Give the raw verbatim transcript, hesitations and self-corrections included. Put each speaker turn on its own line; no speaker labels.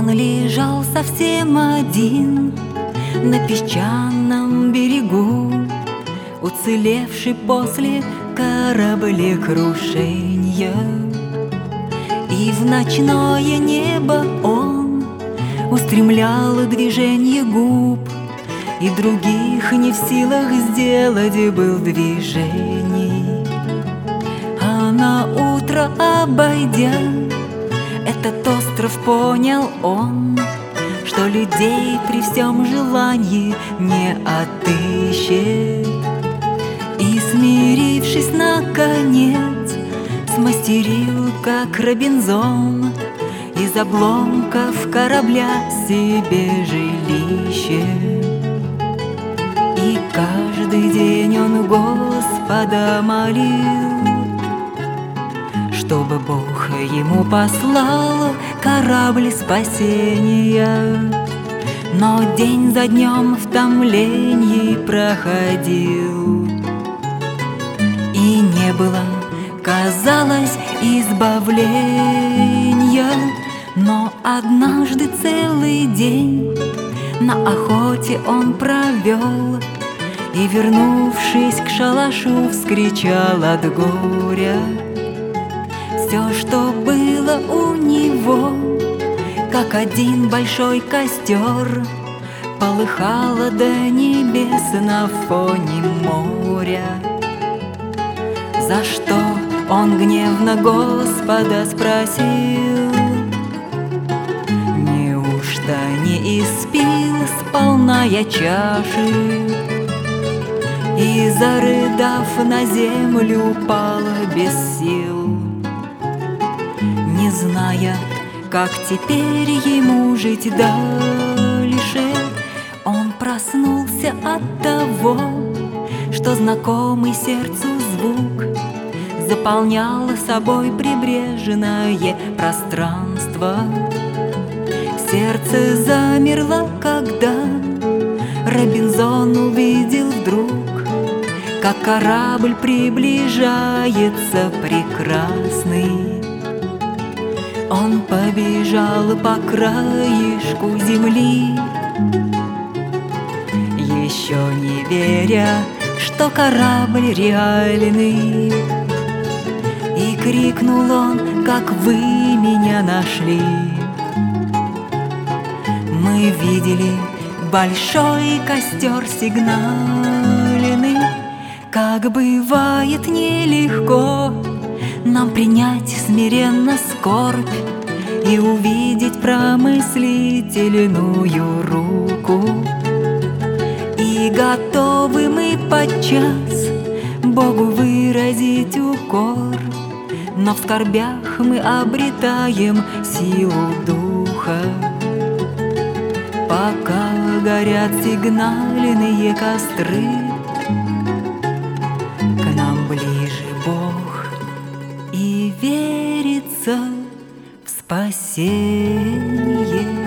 Он лежал совсем один на песчаном берегу, уцелевший после кораблекрушения. И в ночное небо он устремлял движение губ, и других не в силах сделать был движений. А на утро, обойдя этот остров, понял он, что людей при всем желании не отыщет. И, смирившись наконец, смастерил, как Робинзон, из обломков корабля себе жилище. И каждый день он Господа молил, чтобы Бог ему послал корабль спасения. Но день за днем в томлении проходил, и не было, казалось, избавления. Но однажды целый день на охоте он провел, и, вернувшись к шалашу, вскричал от горя. Все, что было у него, как один большой костер, полыхало до небес на фоне моря. За что он гневно Господа спросил: неужто не испил сполна я чаши? И, зарыдав, на землю упал без сил, не зная, как теперь ему жить дальше. Он проснулся от того, что знакомый сердцу звук заполнял собой прибрежное пространство. Сердце замерло, когда Робинзон увидел вдруг, как корабль приближается прекрасный. Он побежал по краешку земли, еще не веря, что корабль реальный. И крикнул он: как вы меня нашли? Мы видели большой костер сигнальный. Как бывает нелегко нам принять смиренно скорбь и увидеть промыслительную руку. И готовы мы подчас Богу выразить укор, но в скорбях мы обретаем силу духа. Пока горят сигнальные костры, к нам ближе Бог, и верится в спасение.